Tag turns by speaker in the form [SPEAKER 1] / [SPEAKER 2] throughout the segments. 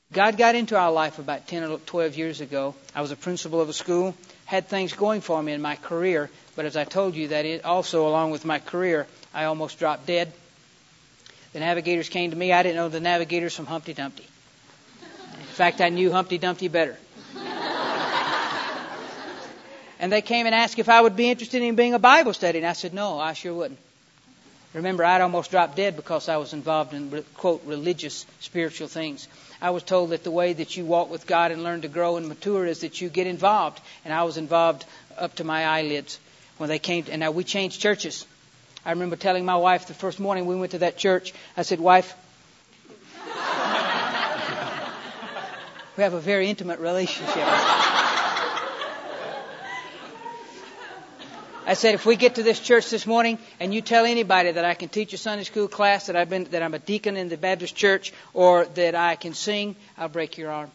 [SPEAKER 1] God got into our life about 10 or 12 years ago. I was a principal of a school, had things going for me in my career, but as I told you, that it also, along with my career, I almost dropped dead. The navigators came to me. I didn't know the navigators from Humpty Dumpty. In fact, I knew Humpty Dumpty better. And they came and asked if I would be interested in being a Bible study. And I said, no, I sure wouldn't. Remember, I'd almost dropped dead because I was involved in, quote, religious, spiritual things. I was told that the way that you walk with God and learn to grow and mature is that you get involved. And I was involved up to my eyelids when they came. And now we changed churches. I remember telling my wife the first morning we went to that church, I said, wife, we have a very intimate relationship. I said, if we get to this church this morning and you tell anybody that I can teach a Sunday school class, that I'm a deacon in the Baptist church, or that I can sing, I'll break your arm.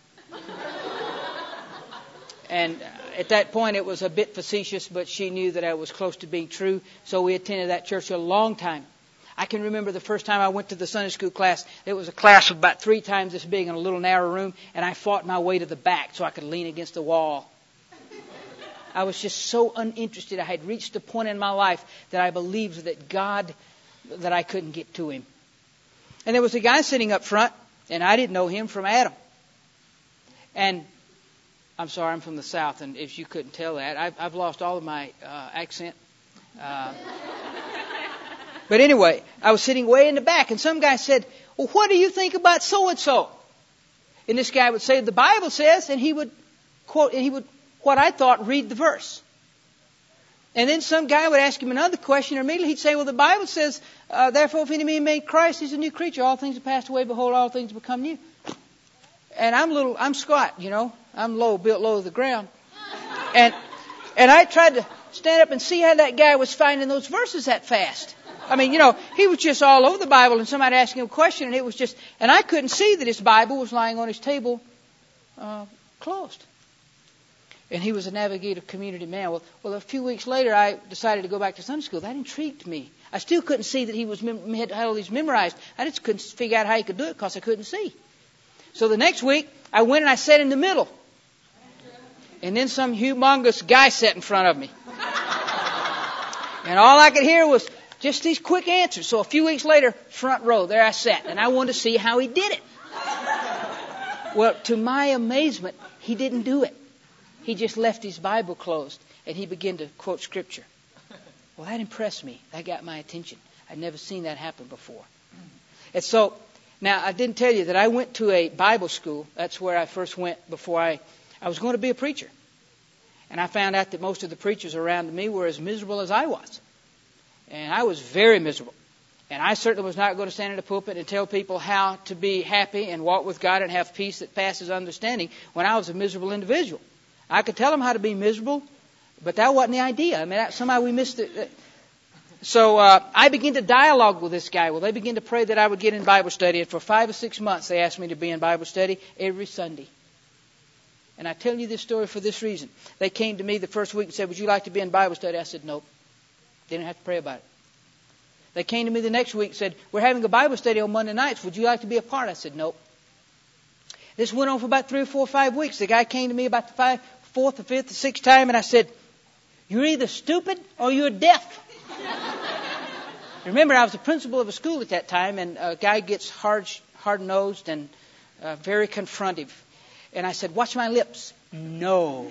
[SPEAKER 1] And at that point, it was a bit facetious, but she knew that I was close to being true. So we attended that church a long time. I can remember the first time I went to the Sunday school class. It was a class of about 3 times this big in a little narrow room, and I fought my way to the back so I could lean against the wall. I was just so uninterested. I had reached the point in my life that I believed that God, that I couldn't get to Him. And there was a guy sitting up front, and I didn't know him from Adam. And I'm sorry, I'm from the South, and if you couldn't tell that, I've lost all of my accent. But anyway, I was sitting way in the back, and some guy said, well, what do you think about so-and-so? And this guy would say, the Bible says, and he would quote, and he would, what I thought, read the verse. And then some guy would ask him another question, and immediately he'd say, well, the Bible says, therefore, if any man made Christ, he's a new creature. All things have passed away, behold, all things become new. And I'm squat, you know. I'm low, built low to the ground. And I tried to stand up and see how that guy was finding those verses that fast. I mean, you know, he was just all over the Bible, and somebody asking him a question, and it was just, and I couldn't see that his Bible was lying on his table, closed. And he was a navigative community man. Well, a few weeks later, I decided to go back to Sunday school. That intrigued me. I still couldn't see that he had all these memorized. I just couldn't figure out how he could do it because I couldn't see. So the next week, I went and I sat in the middle. And then some humongous guy sat in front of me. And all I could hear was just these quick answers. So a few weeks later, front row, there I sat. And I wanted to see how he did it. Well, to my amazement, he didn't do it. He just left his Bible closed, and he began to quote Scripture. Well, that impressed me. That got my attention. I'd never seen that happen before. And so, now, I didn't tell you that I went to a Bible school. That's where I first went before I was going to be a preacher. And I found out that most of the preachers around me were as miserable as I was. And I was very miserable. And I certainly was not going to stand in the pulpit and tell people how to be happy and walk with God and have peace that passes understanding when I was a miserable individual. I could tell them how to be miserable, but that wasn't the idea. I mean, somehow we missed it. So I began to dialogue with this guy. Well, they began to pray that I would get in Bible study. And for 5 or 6 months, they asked me to be in Bible study every Sunday. And I tell you this story for this reason. They came to me the first week and said, would you like to be in Bible study? I said, nope. Didn't have to pray about it. They came to me the next week and said, we're having a Bible study on Monday nights. Would you like to be a part? I said, nope. This went on for about 3 or 4 or 5 weeks. The guy came to me about the 4th or 5th or 6th time, and I said, you're either stupid or you're deaf. Remember, I was the principal of a school at that time, and a guy gets hard-nosed and very confrontive. And I said, watch my lips. No.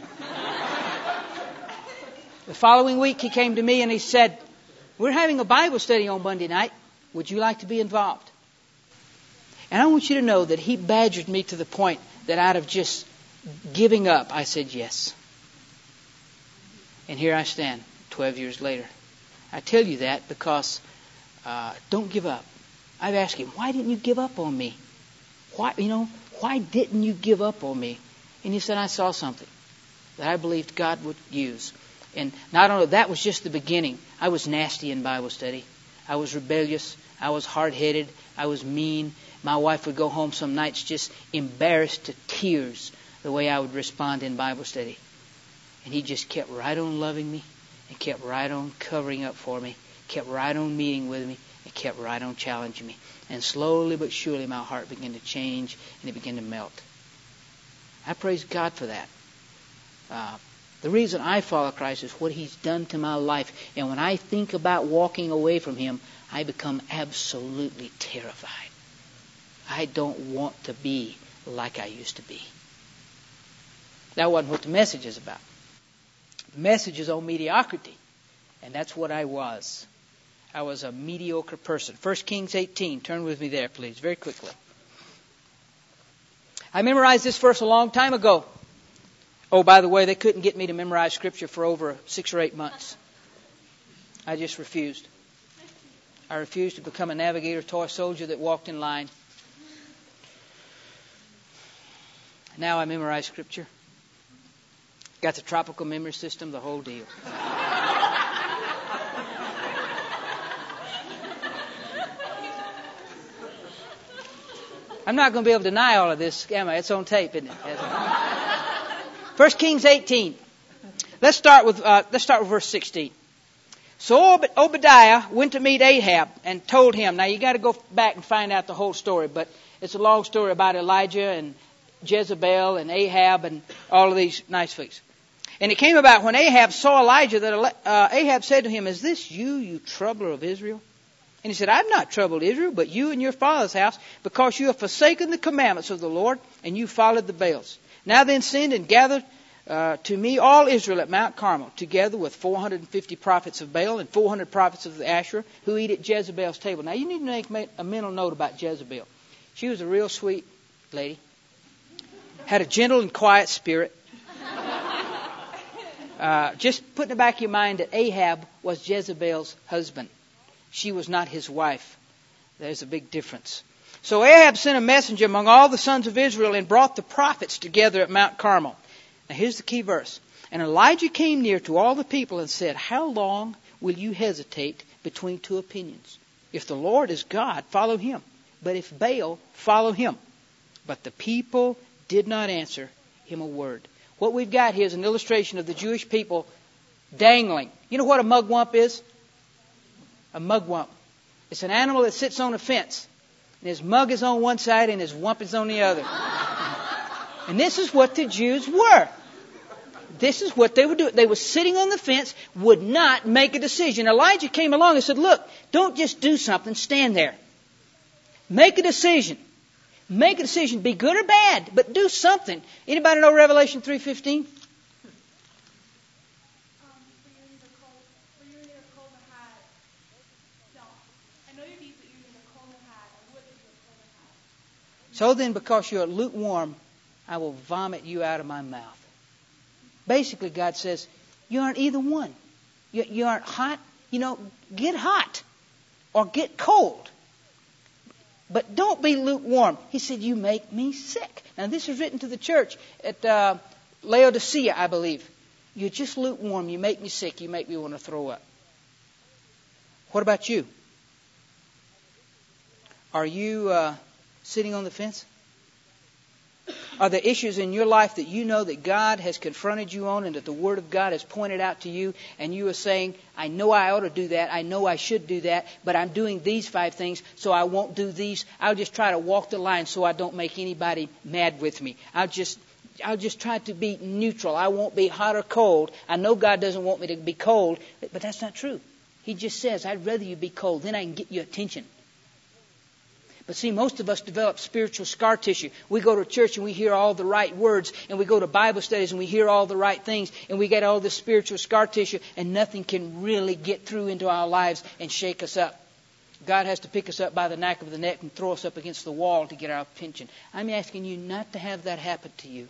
[SPEAKER 1] The following week, he came to me and he said, we're having a Bible study on Monday night. Would you like to be involved? And I want you to know that he badgered me to the point that out of just giving up, I said yes. And here I stand 12 years later. I tell you that because don't give up. I've asked him, why didn't you give up on me? Why didn't you give up on me? And he said, I saw something that I believed God would use. And not only that was just the beginning. I was nasty in Bible study. I was rebellious. I was hard-headed. I was mean. My wife would go home some nights just embarrassed to tears the way I would respond in Bible study. And he just kept right on loving me and kept right on covering up for me, kept right on meeting with me, and kept right on challenging me. And slowly but surely my heart began to change and it began to melt. I praise God for that. The reason I follow Christ is what He's done to my life. And when I think about walking away from Him, I become absolutely terrified. I don't want to be like I used to be. That wasn't what the message is about. The message is on mediocrity. And that's what I was. I was a mediocre person. 1 Kings 18. Turn with me there, please, very quickly. I memorized this verse a long time ago. Oh, by the way, they couldn't get me to memorize Scripture for over 6 or 8 months. I just refused. I refused to become a navigator, toy soldier that walked in line. Now I memorize Scripture. Got the tropical memory system, the whole deal. I'm not going to be able to deny all of this, am I? It's on tape, isn't it? 1 Kings 18. Let's start with verse 16. So Obadiah went to meet Ahab and told him. Now you got to go back and find out the whole story, but it's a long story about Elijah and Jezebel and Ahab and all of these nice folks. And it came about when Ahab saw Elijah that Ahab said to him, "Is this you, you troubler of Israel?" And he said, "I've not troubled Israel, but you and your father's house, because you have forsaken the commandments of the Lord, and you followed the Baals. Now then send and gather to me all Israel at Mount Carmel, together with 450 prophets of Baal and 400 prophets of the Asherah, who eat at Jezebel's table." Now you need to make a mental note about Jezebel. She was a real sweet lady. Had a gentle and quiet spirit. Just put in the back of your mind that Ahab was Jezebel's husband. She was not his wife. There's a big difference. So Ahab sent a messenger among all the sons of Israel and brought the prophets together at Mount Carmel. Now here's the key verse. And Elijah came near to all the people and said, "How long will you hesitate between two opinions? If the Lord is God, follow Him. But if Baal, follow him." But the people did not answer him a word. What we've got here is an illustration of the Jewish people dangling. You know what a mugwump is? A mugwump. It's an animal that sits on a fence. And his mug is on one side and his wump is on the other. And this is what the Jews were. This is what they were doing. They were sitting on the fence, would not make a decision. Elijah came along and said, "Look, don't just do something, stand there. Make a decision. Make a decision, be good or bad, but do something." Anybody know Revelation 3:15? "So then, because you are lukewarm, I will vomit you out of my mouth." Basically, God says, you aren't either one. You aren't hot. Get hot or get cold. But don't be lukewarm. He said, "You make me sick." Now, this is written to the church at Laodicea, I believe. You're just lukewarm. You make me sick. You make me want to throw up. What about you? Are you sitting on the fence? Are there issues in your life that you know that God has confronted you on and that the Word of God has pointed out to you, and you are saying, "I know I ought to do that, I know I should do that, but I'm doing these 5 things, so I won't do these. I'll just try to walk the line so I don't make anybody mad with me. I'll just try to be neutral. I won't be hot or cold. I know God doesn't want me to be cold," but that's not true. He just says, "I'd rather you be cold, then I can get your attention." But see, most of us develop spiritual scar tissue. We go to church and we hear all the right words, and we go to Bible studies and we hear all the right things, and we get all this spiritual scar tissue, and nothing can really get through into our lives and shake us up. God has to pick us up by the neck of the neck and throw us up against the wall to get our attention. I'm asking you not to have that happen to you.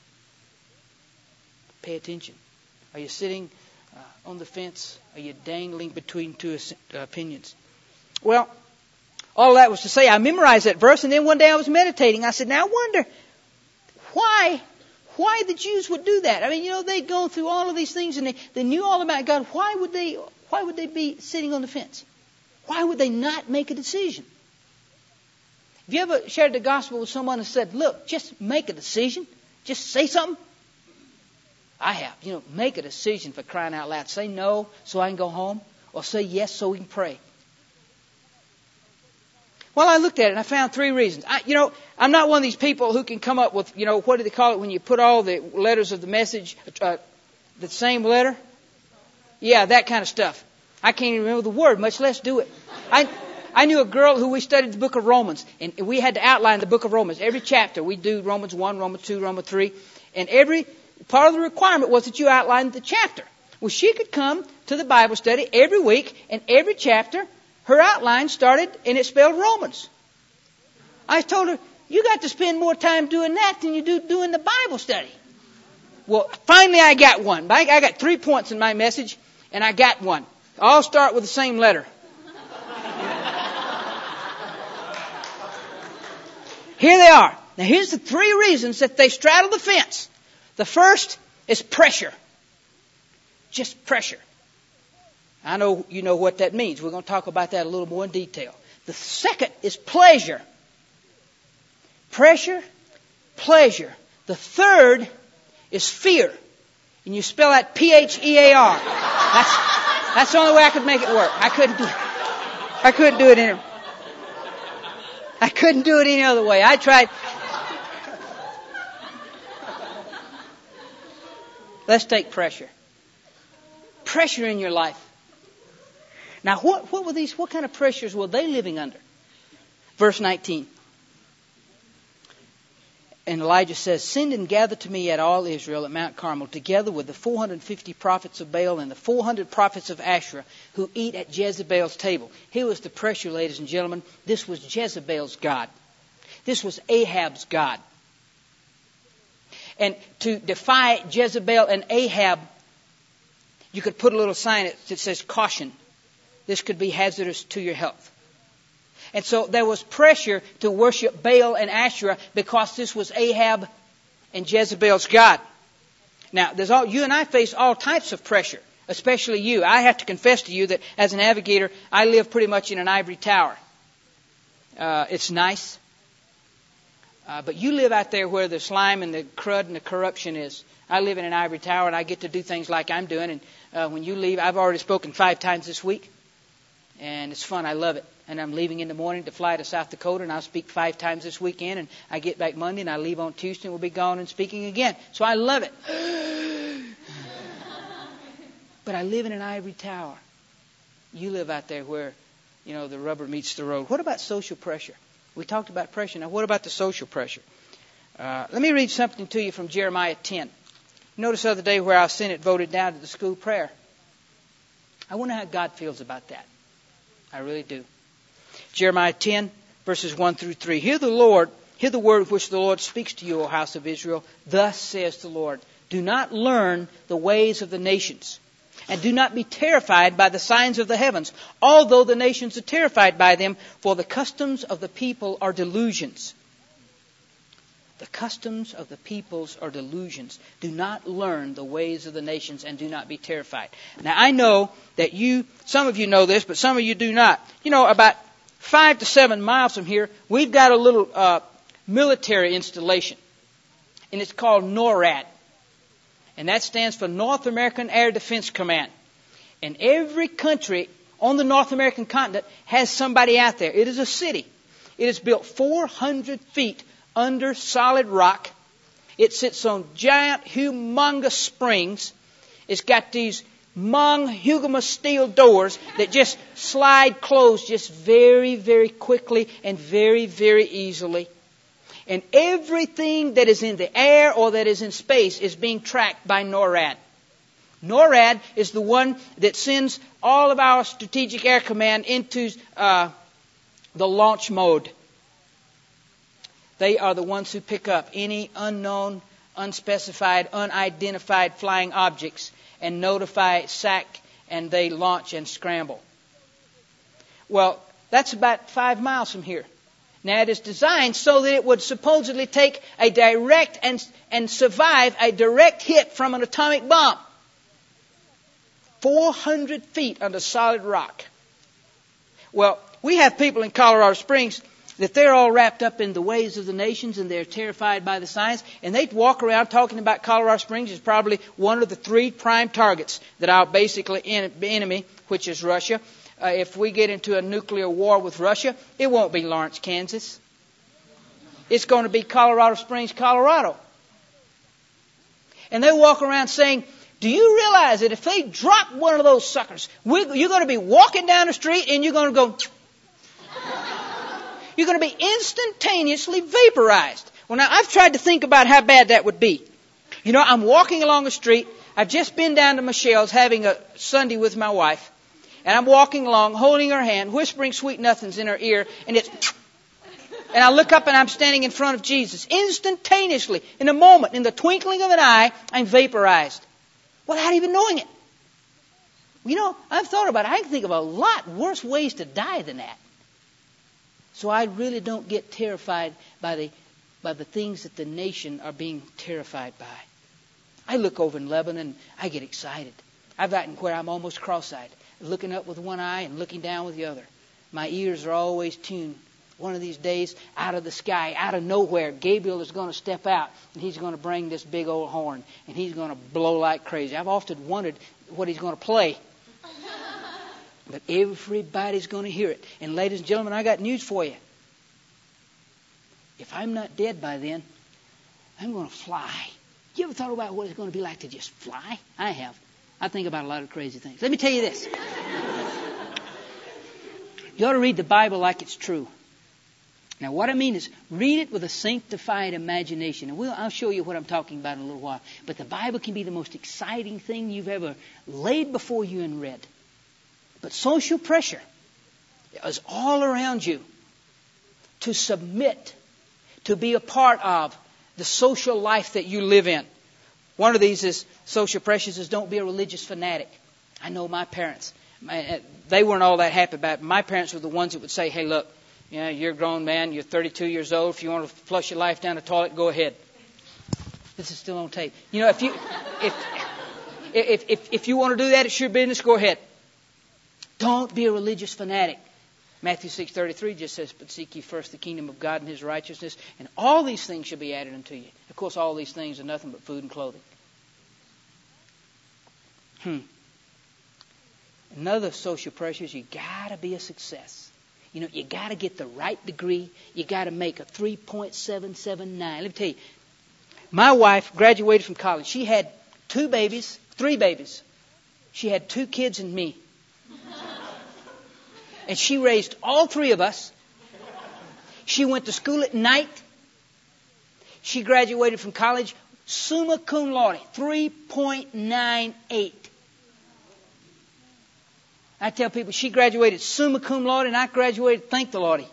[SPEAKER 1] Pay attention. Are you sitting on the fence? Are you dangling between two opinions? Well, all that was to say, I memorized that verse, and then one day I was meditating. I said, now I wonder why the Jews would do that. I mean, they'd gone through all of these things, and they knew all about God. Why would they be sitting on the fence? Why would they not make a decision? Have you ever shared the gospel with someone and said, "Look, just make a decision. Just say something"? I have. Make a decision, for crying out loud. Say no so I can go home, or say yes so we can pray. Well, I looked at it and I found 3 reasons. I'm not one of these people who can come up with, what do they call it when you put all the letters of the message, the same letter? Yeah, that kind of stuff. I can't even remember the word, much less do it. I knew a girl who we studied the book of Romans, and we had to outline the book of Romans. Every chapter, we do Romans 1, Romans 2, Romans 3, and every part of the requirement was that you outlined the chapter. Well, she could come to the Bible study every week, and every chapter, her outline started, and it spelled Romans. I told her, you got to spend more time doing that than you do doing the Bible study. Well, finally I got one. I got 3 points in my message, and I got one. All start with the same letter. Here they are. Now here's the 3 reasons that they straddle the fence. The first is pressure. Just pressure. I know you know what that means. We're going to talk about that a little more in detail. The second is pleasure. Pressure, pleasure. The third is fear. And you spell that P-H-E-A-R. That's the only way I could make it work. I couldn't do it any other way. I tried. Let's take pressure. Pressure in your life. Now, what were these? What kind of pressures were they living under? Verse 19. And Elijah says, "Send and gather to me at all Israel at Mount Carmel, together with the 450 prophets of Baal and the 400 prophets of Asherah who eat at Jezebel's table." Here was the pressure, ladies and gentlemen. This was Jezebel's God. This was Ahab's God. And to defy Jezebel and Ahab, you could put a little sign that says, "Caution. This could be hazardous to your health." And so there was pressure to worship Baal and Asherah because this was Ahab and Jezebel's God. Now, you and I face all types of pressure, especially you. I have to confess to you that as a navigator, I live pretty much in an ivory tower. It's nice. But you live out there where the slime and the crud and the corruption is. I live in an ivory tower and I get to do things like I'm doing. And when you leave, I've already spoken 5 times this week. And it's fun. I love it. And I'm leaving in the morning to fly to South Dakota, and I'll speak 5 times this weekend. And I get back Monday, and I leave on Tuesday, and we'll be gone and speaking again. So I love it. But I live in an ivory tower. You live out there where, the rubber meets the road. What about social pressure? We talked about pressure. Now, what about the social pressure? Let me read something to you from Jeremiah 10. Notice the other day where our Senate voted down to the school prayer. I wonder how God feels about that. I really do. Jeremiah 10, verses 1 through 3. Hear the word which the Lord speaks to you, O house of Israel. Thus says the Lord, do not learn the ways of the nations, and do not be terrified by the signs of the heavens, although the nations are terrified by them, for the customs of the people are delusions. The customs of the peoples are delusions. Do not learn the ways of the nations and do not be terrified. Now, I know that some of you know this, but some of you do not. About 5 to 7 miles from here, we've got a little military installation, and it's called NORAD. And that stands for North American Air Defense Command. And every country on the North American continent has somebody out there. It is a city. It is built 400 feet under solid rock. It sits on giant, humongous springs. It's got these monstrous steel doors that just slide closed just very, very quickly and very, very easily. And everything that is in the air or that is in space is being tracked by NORAD. NORAD is the one that sends all of our Strategic Air Command into the launch mode. They are the ones who pick up any unknown, unspecified, unidentified flying objects and notify SAC, and they launch and scramble. Well, that's about 5 miles from here. Now, it is designed so that it would supposedly take a direct and survive a direct hit from an atomic bomb. 400 feet under solid rock. Well, we have people in Colorado Springs that they're all wrapped up in the ways of the nations and they're terrified by the signs. And they walk around talking about Colorado Springs is probably one of the 3 prime targets that our basically enemy, which is Russia, if we get into a nuclear war with Russia, it won't be Lawrence, Kansas. It's going to be Colorado Springs, Colorado. And they walk around saying, do you realize that if they drop one of those suckers, you're going to be walking down the street and you're going to go... You're going to be instantaneously vaporized. Well, now, I've tried to think about how bad that would be. You know, I'm walking along the street. I've just been down to Michelle's having a Sunday with my wife. And I'm walking along, holding her hand, whispering sweet nothings in her ear. And I look up and I'm standing in front of Jesus. Instantaneously, in a moment, in the twinkling of an eye, I'm vaporized. Without even knowing it. You know, I've thought about it. I can think of a lot worse ways to die than that. So I really don't get terrified by the things that the nation are being terrified by. I look over in Lebanon, I get excited. I've gotten where I'm almost cross-eyed, looking up with one eye and looking down with the other. My ears are always tuned. One of these days, out of the sky, out of nowhere, Gabriel is going to step out, and he's going to bring this big old horn, and he's going to blow like crazy. I've often wondered what he's going to play. But everybody's going to hear it. And ladies and gentlemen, I got news for you. If I'm not dead by then, I'm going to fly. You ever thought about what it's going to be like to just fly? I have. I think about a lot of crazy things. Let me tell you this. You ought to read the Bible like it's true. Now, what I mean is, read it with a sanctified imagination. And I'll show you what I'm talking about in a little while. But the Bible can be the most exciting thing you've ever laid before you and read. But social pressure is all around you to submit, to be a part of the social life that you live in. One of these is social pressures is don't be a religious fanatic. I know my parents, they weren't all that happy about it. My parents were the ones that would say, hey, look, you know, you're a grown man, you're 32 years old. If you want to flush your life down the toilet, go ahead. This is still on tape. You know, if you want to do that, it's your business, go ahead. Don't be a religious fanatic. Matthew 6:33 just says, but seek ye first the kingdom of God and His righteousness, and all these things shall be added unto you. Of course, all these things are nothing but food and clothing. Another social pressure is you got to be a success. You know, you got to get the right degree. You got to make a 3.779. Let me tell you, my wife graduated from college. She had three babies. She had 2 kids and me. And she raised all 3 of us. She went to school at night. She graduated from college summa cum laude, 3.98. I tell people she graduated summa cum laude and I graduated thank the Lordy.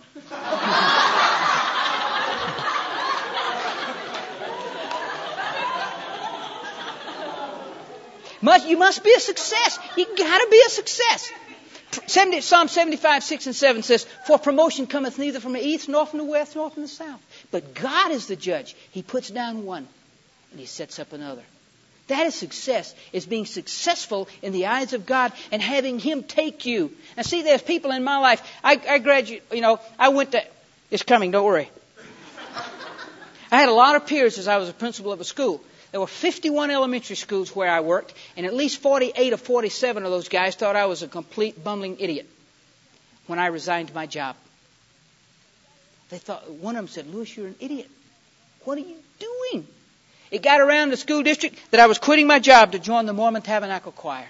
[SPEAKER 1] You must be a success. You got to be a success. Psalm 75, 6 and 7 says, for promotion cometh neither from the east, nor from the west, nor from the south. But God is the judge. He puts down one, and He sets up another. That is success, is being successful in the eyes of God and having Him take you. Now see, there's people in my life, I graduated, I went to, it's coming, don't worry. I had a lot of peers as I was a principal of a school. There were 51 elementary schools where I worked, and at least 48 or 47 of those guys thought I was a complete bumbling idiot when I resigned my job. They thought, one of them said, Louis, you're an idiot. What are you doing? It got around the school district that I was quitting my job to join the Mormon Tabernacle Choir.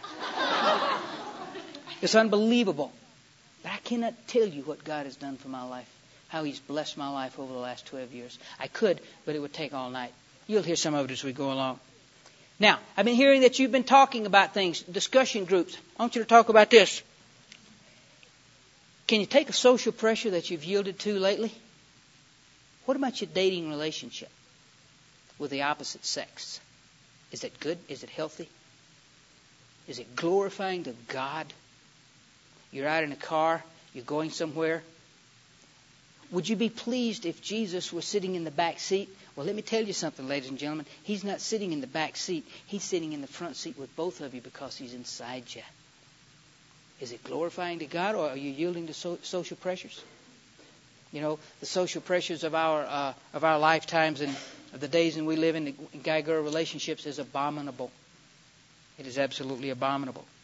[SPEAKER 1] It's unbelievable. But I cannot tell you what God has done for my life, how He's blessed my life over the last 12 years. I could, but it would take all night. You'll hear some of it as we go along. Now, I've been hearing that you've been talking about things, discussion groups. I want you to talk about this. Can you take a social pressure that you've yielded to lately? What about your dating relationship with the opposite sex? Is it good? Is it healthy? Is it glorifying to God? You're out in a car. You're going somewhere. Would you be pleased if Jesus was sitting in the back seat? Well, let me tell you something, ladies and gentlemen. He's not sitting in the back seat. He's sitting in the front seat with both of you because He's inside you. Is it glorifying to God, or are you yielding to social pressures? You know, the social pressures of our lifetimes and of the days when we live in guy-girl relationships is abominable. It is absolutely abominable.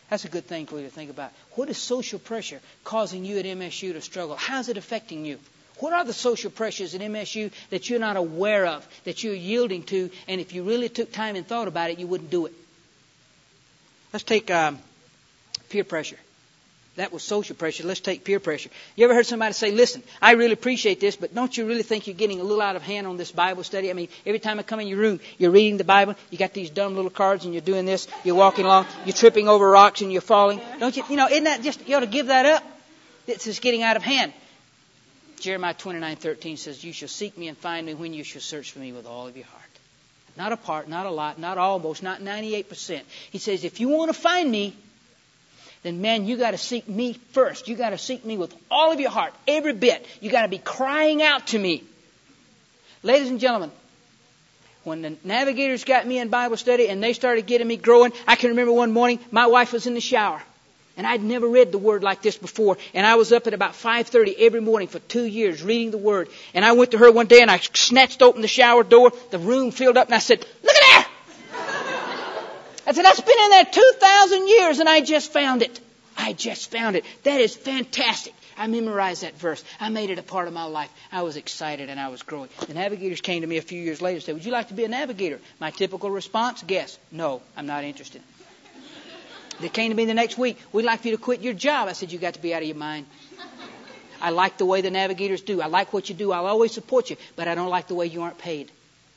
[SPEAKER 1] That's a good thing for you to think about. What is social pressure causing you at MSU to struggle? How's it affecting you? What are the social pressures at MSU that you're not aware of, that you're yielding to, and if you really took time and thought about it, you wouldn't do it? Let's take peer pressure. That was social pressure. Let's take peer pressure. You ever heard somebody say, listen, I really appreciate this, but don't you really think you're getting a little out of hand on this Bible study? I mean, every time I come in your room, you're reading the Bible, you got these dumb little cards and you're doing this, you're walking along, you're tripping over rocks and you're falling. Don't you, isn't that just, you ought to give that up? It's just getting out of hand. Jeremiah 29:13 says, you shall seek me and find me when you shall search for me with all of your heart. Not a part, not a lot, not almost, not 98%. He says, if you want to find me, then man, you got to seek me first. You got to seek me with all of your heart, every bit. You got to be crying out to me. Ladies and gentlemen, when the Navigators got me in Bible study and they started getting me growing, I can remember one morning, my wife was in the shower. And I'd never read the Word like this before. And I was up at about 5:30 every morning for 2 years reading the Word. And I went to her one day and I snatched open the shower door. The room filled up and I said, look at there! I said, that's been in there 2,000 years and I just found it. I just found it. That is fantastic. I memorized that verse. I made it a part of my life. I was excited and I was growing. The Navigators came to me a few years later and said, would you like to be a Navigator? My typical response, guess, no, I'm not interested. They came to me the next week. We'd like for you to quit your job. I said, you got to be out of your mind. I like the way the Navigators do. I like what you do. I'll always support you. But I don't like the way you aren't paid.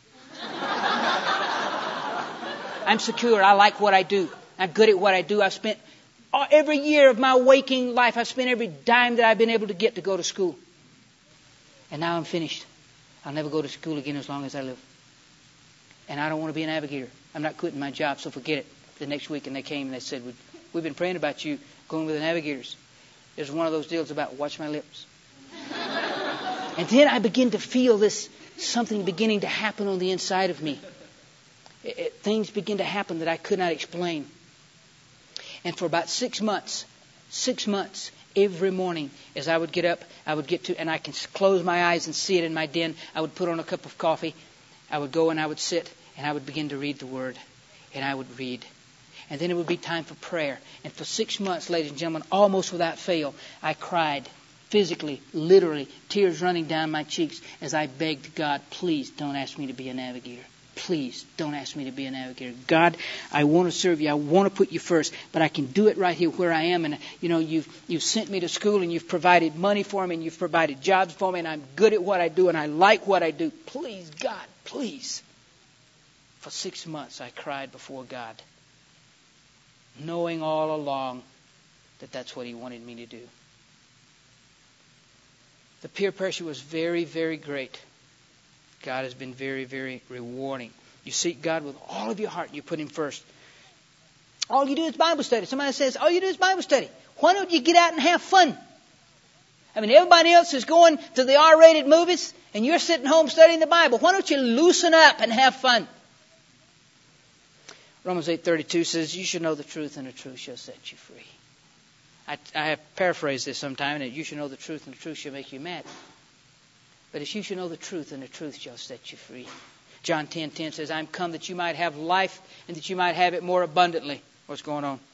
[SPEAKER 1] I'm secure. I like what I do. I'm good at what I do. I've spent every year of my waking life, I've spent every dime that I've been able to get to go to school. And now I'm finished. I'll never go to school again as long as I live. And I don't want to be a Navigator. I'm not quitting my job, so forget it. The next week, and they came and they said, we've been praying about you going with the Navigators. It was one of those deals about watch my lips. And then I begin to feel this, something beginning to happen on the inside of me. Things begin to happen that I could not explain. And for about 6 months, every morning as I would get up, I would get to, and I can close my eyes and see it in my den, I would put on a cup of coffee, I would go and I would sit, and I would begin to read the Word. And I would read. And then it would be time for prayer. And for 6 months, ladies and gentlemen, almost without fail, I cried physically, literally, tears running down my cheeks as I begged God, please don't ask me to be a Navigator. Please don't ask me to be a Navigator. God, I want to serve you. I want to put you first, but I can do it right here where I am. And, you've sent me to school and you've provided money for me and you've provided jobs for me and I'm good at what I do and I like what I do. Please, God, please. For 6 months, I cried before God, knowing all along that that's what He wanted me to do. The peer pressure was very, very great. God has been very, very rewarding. You seek God with all of your heart and you put Him first. All you do is Bible study. Somebody says, all you do is Bible study. Why don't you get out and have fun? I mean, everybody else is going to the R-rated movies and you're sitting home studying the Bible. Why don't you loosen up and have fun? Romans 8:32 says, you should know the truth and the truth shall set you free. I have paraphrased this sometime, that you should know the truth and the truth shall make you mad. But it's you should know the truth and the truth shall set you free. John 10:10 says, I'm come that you might have life and that you might have it more abundantly. What's going on?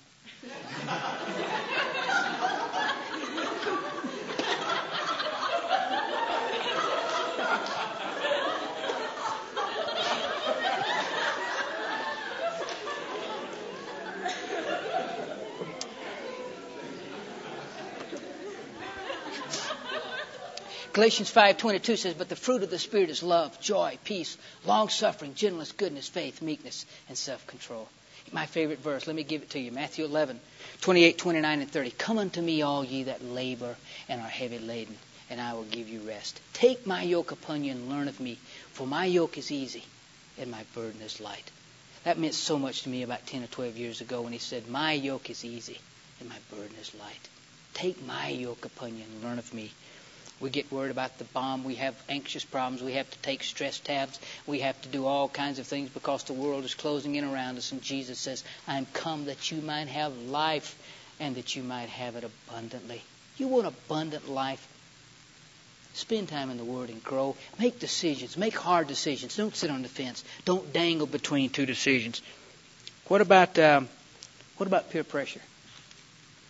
[SPEAKER 1] Galatians 5:22 says, but the fruit of the Spirit is love, joy, peace, long-suffering, gentleness, goodness, faith, meekness, and self-control. My favorite verse, let me give it to you. Matthew 11:28, 29, and 30. Come unto me, all ye that labor and are heavy laden, and I will give you rest. Take my yoke upon you and learn of me, for my yoke is easy and my burden is light. That meant so much to me about 10 or 12 years ago when He said, my yoke is easy and my burden is light. Take my yoke upon you and learn of me. We get worried about the bomb. We have anxious problems. We have to take stress tabs. We have to do all kinds of things because the world is closing in around us. And Jesus says, I am come that you might have life and that you might have it abundantly. You want abundant life? Spend time in the Word and grow. Make decisions. Make hard decisions. Don't sit on the fence. Don't dangle between two decisions. What about peer pressure?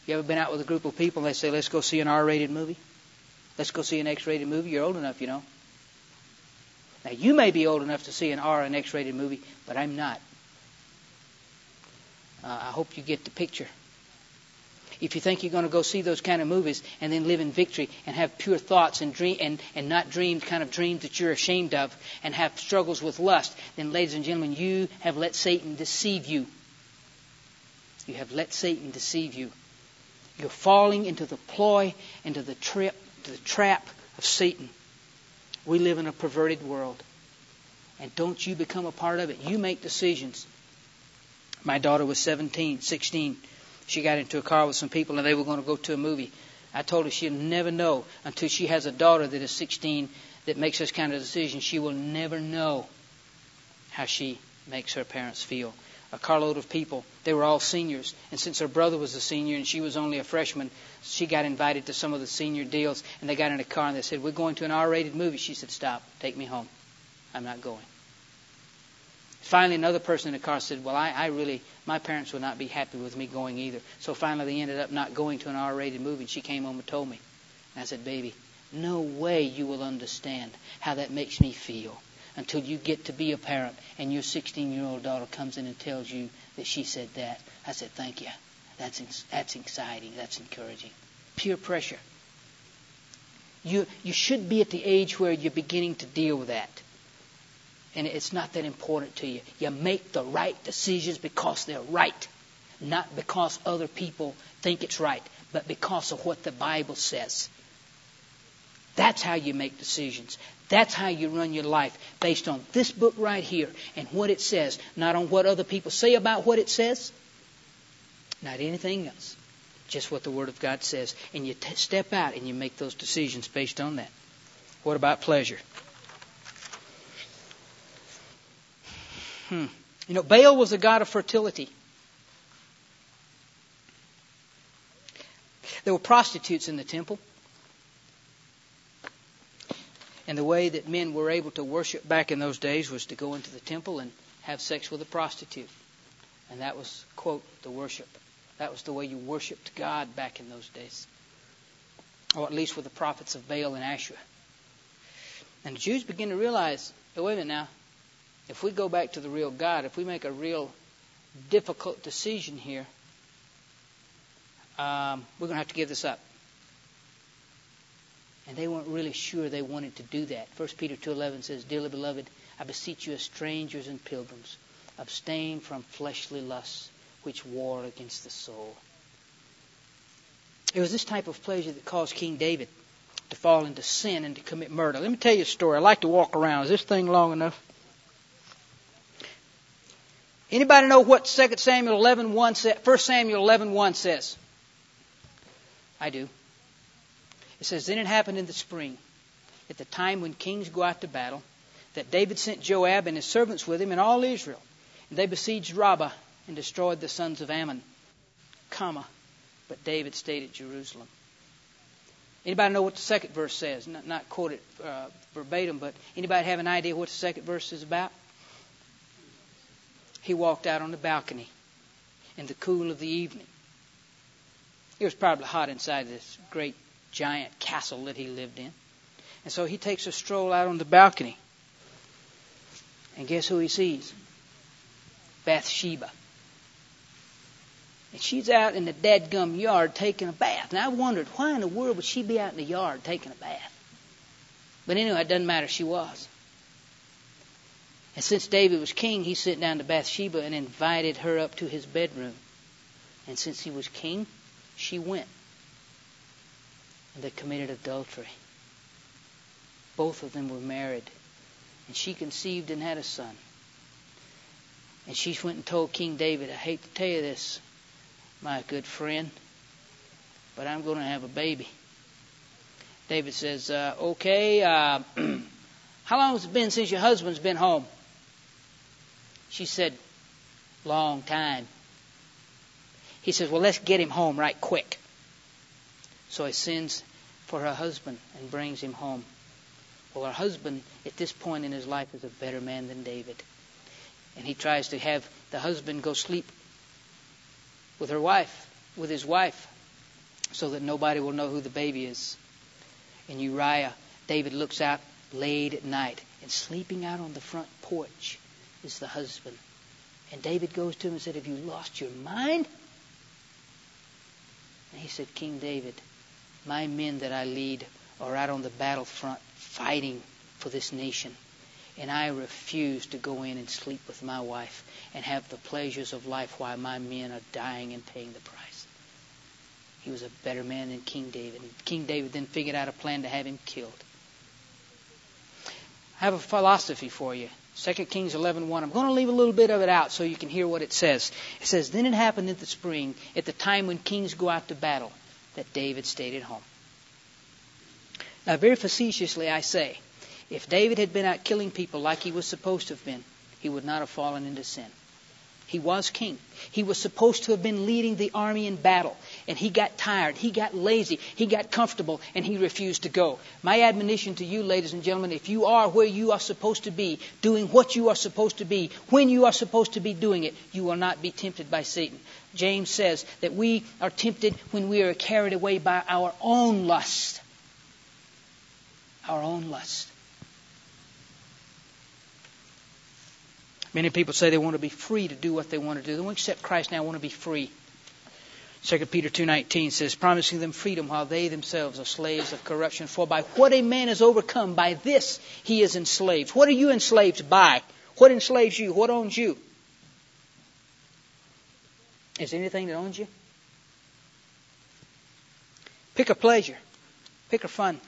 [SPEAKER 1] You ever been out with a group of people and they say, let's go see an R-rated movie? Let's go see an X-rated movie. You're old enough, you know. Now, you may be old enough to see an R and X-rated movie, but I'm not. I hope you get the picture. If you think you're going to go see those kind of movies and then live in victory and have pure thoughts and dream and not dream kind of dreams that you're ashamed of and have struggles with lust, then, ladies and gentlemen, you have let Satan deceive you. You have let Satan deceive you. You're falling into the ploy, into the trap of Satan. We live in a perverted world. And don't you become a part of it. You make decisions. My daughter was 16. She got into a car with some people and they were going to go to a movie. I told her she'll never know until she has a daughter that is 16 that makes this kind of decision. She will never know how she makes her parents feel. A carload of people, they were all seniors. And since her brother was a senior and she was only a freshman, she got invited to some of the senior deals. And they got in a car and they said, we're going to an R-rated movie. She said, stop, take me home. I'm not going. Finally, another person in the car said, well, my parents would not be happy with me going either. So finally, they ended up not going to an R-rated movie. And she came home and told me. And I said, baby, no way you will understand how that makes me feel until you get to be a parent and your 16-year-old daughter comes in and tells you that she said that. I said, thank you. That's exciting. That's encouraging. Peer pressure. You should be at the age where you're beginning to deal with that. And it's not that important to you. You make the right decisions because they're right. Not because other people think it's right, but because of what the Bible says. That's how you make decisions. That's how you run your life, based on this book right here and what it says, not on what other people say about what it says, not anything else, just what the Word of God says. And you step out and you make those decisions based on that. What about pleasure? You know, Baal was a god of fertility. There were prostitutes in the temple. And the way that men were able to worship back in those days was to go into the temple and have sex with a prostitute. And that was, quote, the worship. That was the way you worshiped God back in those days. Or at least with the prophets of Baal and Asherah. And the Jews begin to realize, oh, wait a minute now, if we go back to the real God, if we make a real difficult decision here, we're going to have to give this up. And they weren't really sure they wanted to do that. 1 Peter 2:11 says, dearly beloved, I beseech you as strangers and pilgrims, abstain from fleshly lusts which war against the soul. It was this type of pleasure that caused King David to fall into sin and to commit murder. Let me tell you a story. I like to walk around. Is this thing long enough? Anybody know what 2 Samuel 11:1 says? 1 Samuel 11:1 says? I do. It says, then it happened in the spring, at the time when kings go out to battle, that David sent Joab and his servants with him and all Israel. And they besieged Rabbah and destroyed the sons of Ammon, but David stayed at Jerusalem. Anybody know what the second verse says? Not quote it verbatim, but anybody have an idea what the second verse is about? He walked out on the balcony in the cool of the evening. It was probably hot inside this great giant castle that he lived in. And so he takes a stroll out on the balcony. And guess who he sees? Bathsheba. And she's out in the dadgum yard taking a bath. And I wondered, why in the world would she be out in the yard taking a bath? But anyway, it doesn't matter. She was. And since David was king, he sent down to Bathsheba and invited her up to his bedroom. And since he was king, she went. And they committed adultery. Both of them were married. And she conceived and had a son. And she went and told King David, I hate to tell you this, my good friend, but I'm going to have a baby. David says, okay, how long has it been since your husband's been home? She said, long time. He says, well, let's get him home right quick. So he sends for her husband and brings him home. Well, her husband, at this point in his life, is a better man than David. And he tries to have the husband go sleep with his wife. so that nobody will know who the baby is. And Uriah, David looks out late at night, and sleeping out on the front porch is the husband. And David goes to him and said, "Have you lost your mind?" And he said, "King David, my men that I lead are out on the battlefront fighting for this nation. And I refuse to go in and sleep with my wife and have the pleasures of life while my men are dying and paying the price." He was a better man than King David. And King David then figured out a plan to have him killed. I have a philosophy for you. 2 Kings 11:1. I'm going to leave a little bit of it out so you can hear what it says. It says, "Then it happened in the spring, at the time when kings go out to battle, that David stayed at home." Now, very facetiously I say, if David had been out killing people like he was supposed to have been, he would not have fallen into sin. He was king. He was supposed to have been leading the army in battle. And he got tired. He got lazy. He got comfortable. And he refused to go. My admonition to you, ladies and gentlemen, if you are where you are supposed to be, doing what you are supposed to be, when you are supposed to be doing it, you will not be tempted by Satan. James says that we are tempted when we are carried away by our own lust. Our own lust. Many people say they want to be free to do what they want to do. They won't accept Christ now, want to be free. 2 Peter 2:19 says, "Promising them freedom while they themselves are slaves of corruption. For by what a man is overcome, by this he is enslaved." What are you enslaved by? What enslaves you? What owns you? Is there anything that owns you? Pick a pleasure. Pick a fun.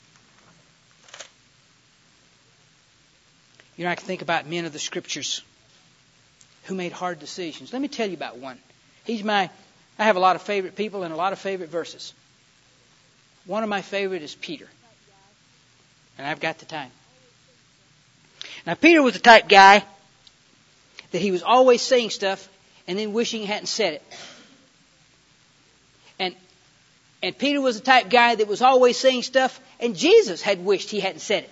[SPEAKER 1] You know, I can think about men of the Scriptures who made hard decisions. Let me tell you about one. I have a lot of favorite people and a lot of favorite verses. One of my favorite is Peter. And I've got the time. Now, Peter was the type guy that he was always saying stuff and then wishing he hadn't said it. And Peter was the type guy that was always saying stuff and Jesus had wished he hadn't said it.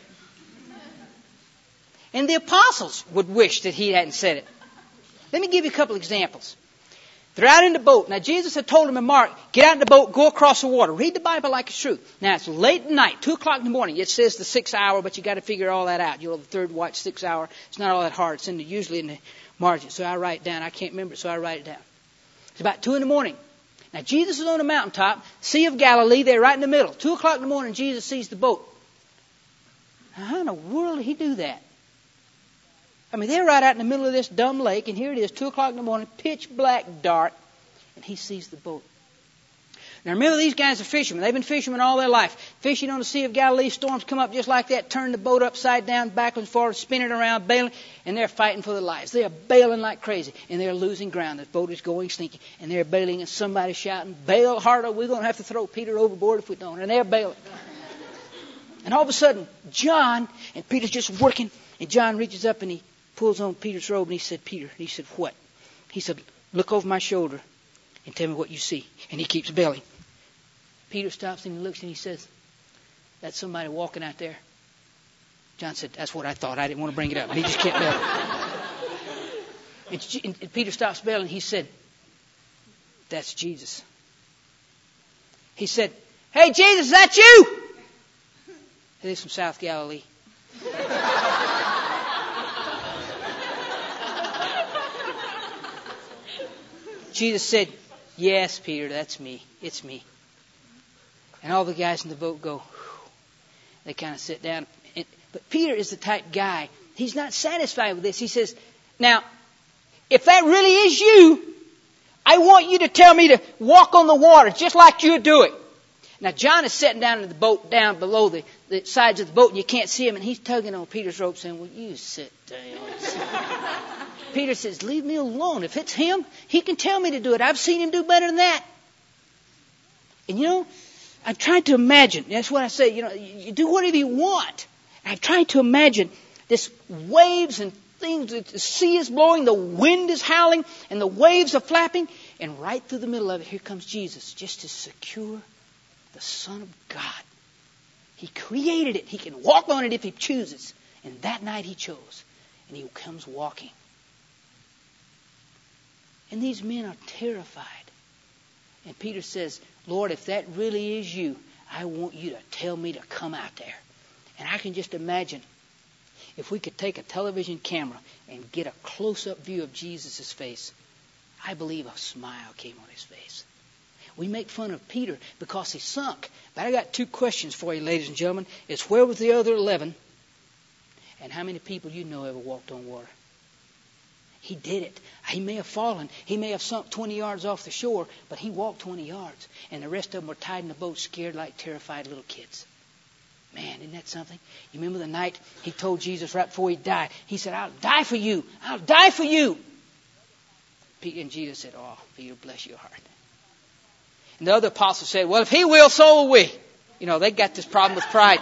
[SPEAKER 1] And the apostles would wish that he hadn't said it. Let me give you a couple examples. They're out in the boat. Now, Jesus had told them in Mark, get out in the boat, go across the water. Read the Bible like it's true. Now, it's late at night, 2 o'clock in the morning. It says the 6th hour, but you got to figure all that out. You know, the third watch, 6th hour. It's not all that hard. It's usually in the margin. So I write it down. I can't remember it, so I write it down. It's about 2 in the morning. Now, Jesus is on a mountaintop, Sea of Galilee. They're right in the middle. 2 o'clock in the morning, Jesus sees the boat. Now, how in the world did he do that? I mean, they're right out in the middle of this dumb lake, and here it is, 2 o'clock in the morning, pitch black dark, and he sees the boat. Now, remember, these guys are fishermen. They've been fishermen all their life. Fishing on the Sea of Galilee, storms come up just like that, turn the boat upside down, backwards, forward, spin it around, bailing, and they're fighting for their lives. They're bailing like crazy, and they're losing ground. The boat is going stinking, and they're bailing, and somebody's shouting, "Bail harder, we're going to have to throw Peter overboard if we don't." And they're bailing. And all of a sudden, John, and Peter's just working, and John reaches up and he pulls on Peter's robe, and he said, "Peter," he said, "What?" He said, "Look over my shoulder and tell me what you see." And he keeps bailing. Peter stops and he looks and he says, "That's somebody walking out there." John said, "That's what I thought. I didn't want to bring it up." And he just kept bailing. And Peter stops bailing. He said, "That's Jesus." He said, "Hey, Jesus, is that you?" It is from South Galilee. Jesus said, "Yes, Peter, that's me. It's me." And all the guys in the boat go, whew. They kind of sit down. But Peter is the type guy, he's not satisfied with this. He says, "Now, if that really is you, I want you to tell me to walk on the water just like you do it." Now, John is sitting down in the boat, down below the sides of the boat, and you can't see him, and he's tugging on Peter's rope saying, "Well, you sit down." Peter says, "Leave me alone. If it's him, he can tell me to do it. I've seen him do better than that." And you know, I've tried to imagine. That's what I say. You know, you do whatever you want. I've tried to imagine this waves and things. The sea is blowing, the wind is howling, and the waves are flapping. And right through the middle of it, here comes Jesus, just to secure the Son of God. He created it. He can walk on it if he chooses. And that night he chose. And he comes walking. And these men are terrified. And Peter says, Lord, if that really is you, I want you to tell me to come out there. And I can just imagine if we could take a television camera and get a close-up view of Jesus' face, I believe a smile came on his face. We make fun of Peter because he sunk. But I got 2 questions for you, ladies and gentlemen. It's where was the other 11? And how many people you know ever walked on water? He did it. He may have fallen. He may have sunk 20 yards off the shore, but he walked 20 yards. And the rest of them were tied in the boat, scared like terrified little kids. Man, isn't that something? You remember the night he told Jesus right before he died? He said, I'll die for you. I'll die for you. And Jesus said, oh, Peter, bless your heart. And the other apostles said, well, if he will, so will we. You know, they got this problem with pride.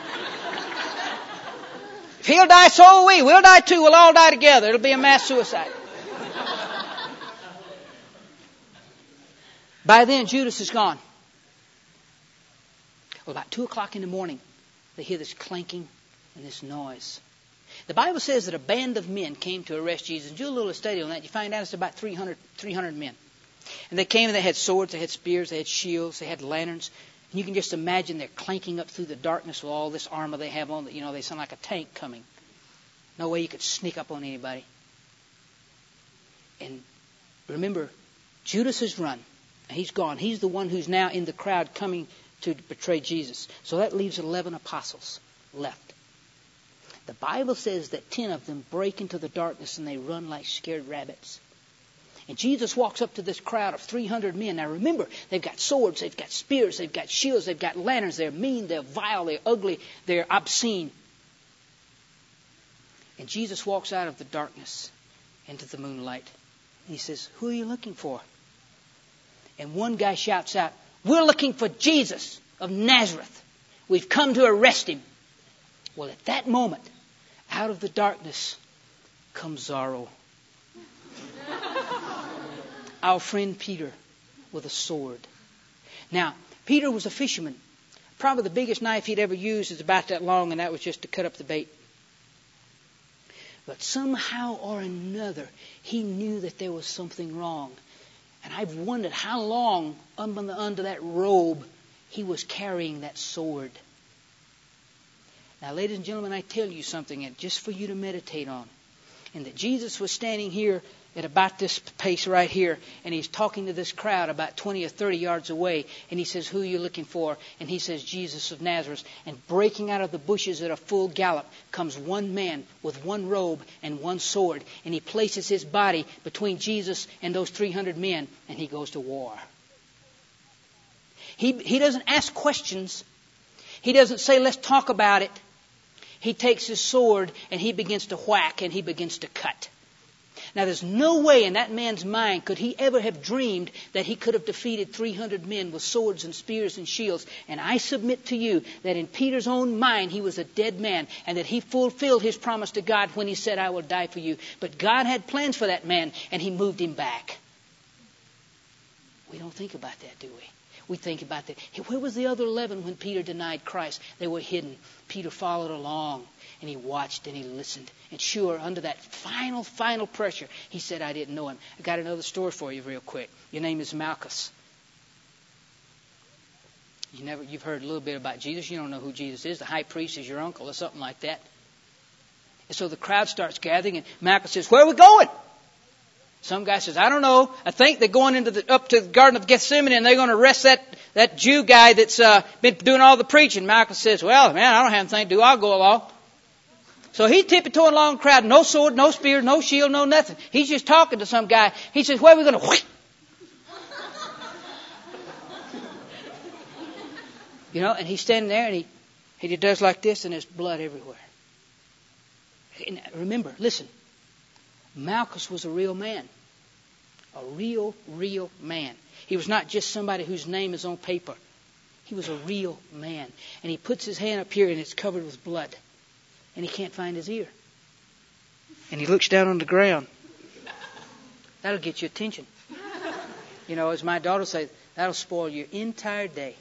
[SPEAKER 1] If he'll die, so will we. We'll die too. We'll all die together. It'll be a mass suicide. By then, Judas is gone. Well, about 2 o'clock in the morning, they hear this clanking and this noise. The Bible says that a band of men came to arrest Jesus. Do a little study on that. You find out it's about 300 men. And they came and they had swords, they had spears, they had shields, they had lanterns. And you can just imagine they're clanking up through the darkness with all this armor they have on. You know, they sound like a tank coming. No way you could sneak up on anybody. And remember, Judas has run. He's gone. He's the one who's now in the crowd coming to betray Jesus. So that leaves 11 apostles left. The Bible says that 10 of them break into the darkness and they run like scared rabbits. And Jesus walks up to this crowd of 300 men. Now remember, they've got swords, they've got spears, they've got shields, they've got lanterns. They're mean, they're vile, they're ugly, they're obscene. And Jesus walks out of the darkness into the moonlight. And he says, who are you looking for? And one guy shouts out, we're looking for Jesus of Nazareth. We've come to arrest him. Well, at that moment, out of the darkness comes Zorro. Our friend Peter with a sword. Now, Peter was a fisherman. Probably the biggest knife he'd ever used is about that long, and that was just to cut up the bait. But somehow or another, he knew that there was something wrong. And I've wondered how long under that robe he was carrying that sword. Now, ladies and gentlemen, I tell you something just for you to meditate on. And that Jesus was standing here at about this pace right here, and he's talking to this crowd about 20 or 30 yards away, and he says, who are you looking for? And he says, Jesus of Nazareth. And breaking out of the bushes at a full gallop comes one man with one robe and one sword, and he places his body between Jesus and those 300 men, and he goes to war. He doesn't ask questions. He doesn't say, let's talk about it. He takes his sword and he begins to whack and he begins to cut. Now, there's no way in that man's mind could he ever have dreamed that he could have defeated 300 men with swords and spears and shields. And I submit to you that in Peter's own mind, he was a dead man and that he fulfilled his promise to God when he said, I will die for you. But God had plans for that man and he moved him back. We don't think about that, do we? We think about that. Where was the other 11 when Peter denied Christ? They were hidden. Peter followed along, and he watched and he listened. And sure, under that final pressure, he said, I didn't know him. I got another story for you real quick. Your name is Malchus. You've heard a little bit about Jesus. You don't know who Jesus is. The high priest is your uncle or something like that. And so the crowd starts gathering, and Malchus says, where are we going? Some guy says, I don't know. I think they're going up to the Garden of Gethsemane and they're going to arrest that Jew guy that's been doing all the preaching. Malchus says, well, man, I don't have anything to do. I'll go along. So he's tippy-toeing along the crowd. No sword, no spear, no shield, no nothing. He's just talking to some guy. He says, where are we going to... You know, and he's standing there and he does like this and there's blood everywhere. And remember, listen. Malchus was a real man. A real man. He was not just somebody whose name is on paper. He was a real man. And he puts his hand up here and it's covered with blood. And he can't find his ear. And he looks down on the ground. That'll get your attention. You know, as my daughter says, that'll spoil your entire day.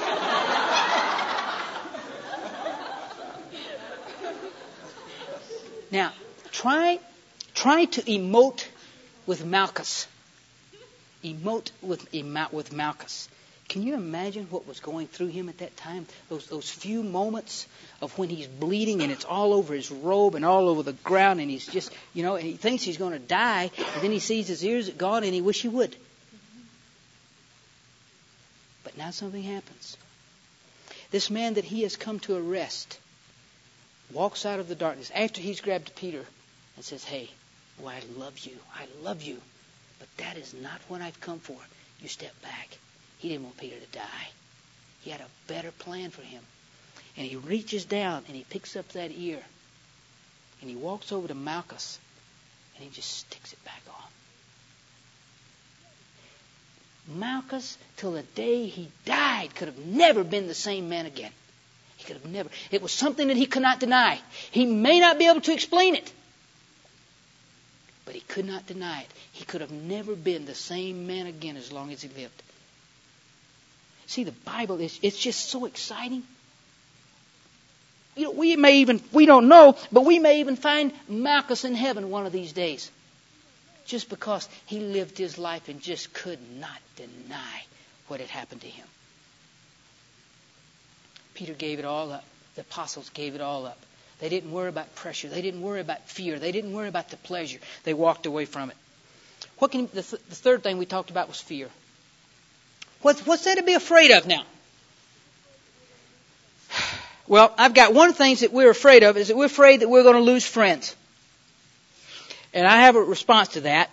[SPEAKER 1] Now, try to emote with Malchus. Emote with Malchus. Can you imagine what was going through him at that time? Those few moments of when he's bleeding and it's all over his robe and all over the ground, and he's just, and he thinks he's going to die, and then he sees his ears are gone and he wishes he would. But now something happens. This man that he has come to arrest walks out of the darkness after he's grabbed Peter and says, "Hey, boy, I love you, but that is not what I've come for. You step back." He didn't want Peter to die. He had a better plan for him. And he reaches down and he picks up that ear. And he walks over to Malchus and he just sticks it back on. Malchus, till the day he died, could have never been the same man again. He could have never. It was something that he could not deny. He may not be able to explain it, but he could not deny it. He could have never been the same man again as long as he lived. See, the Bible it's just so exciting. We don't know, but we may even find Malchus in heaven one of these days. Just because he lived his life and just could not deny what had happened to him. Peter gave it all up. The apostles gave it all up. They didn't worry about pressure. They didn't worry about fear. They didn't worry about the pleasure. They walked away from it. The third thing we talked about was fear. What's there to be afraid of now? Well, I've got one thing that we're afraid of, is that we're afraid that we're going to lose friends. And I have a response to that,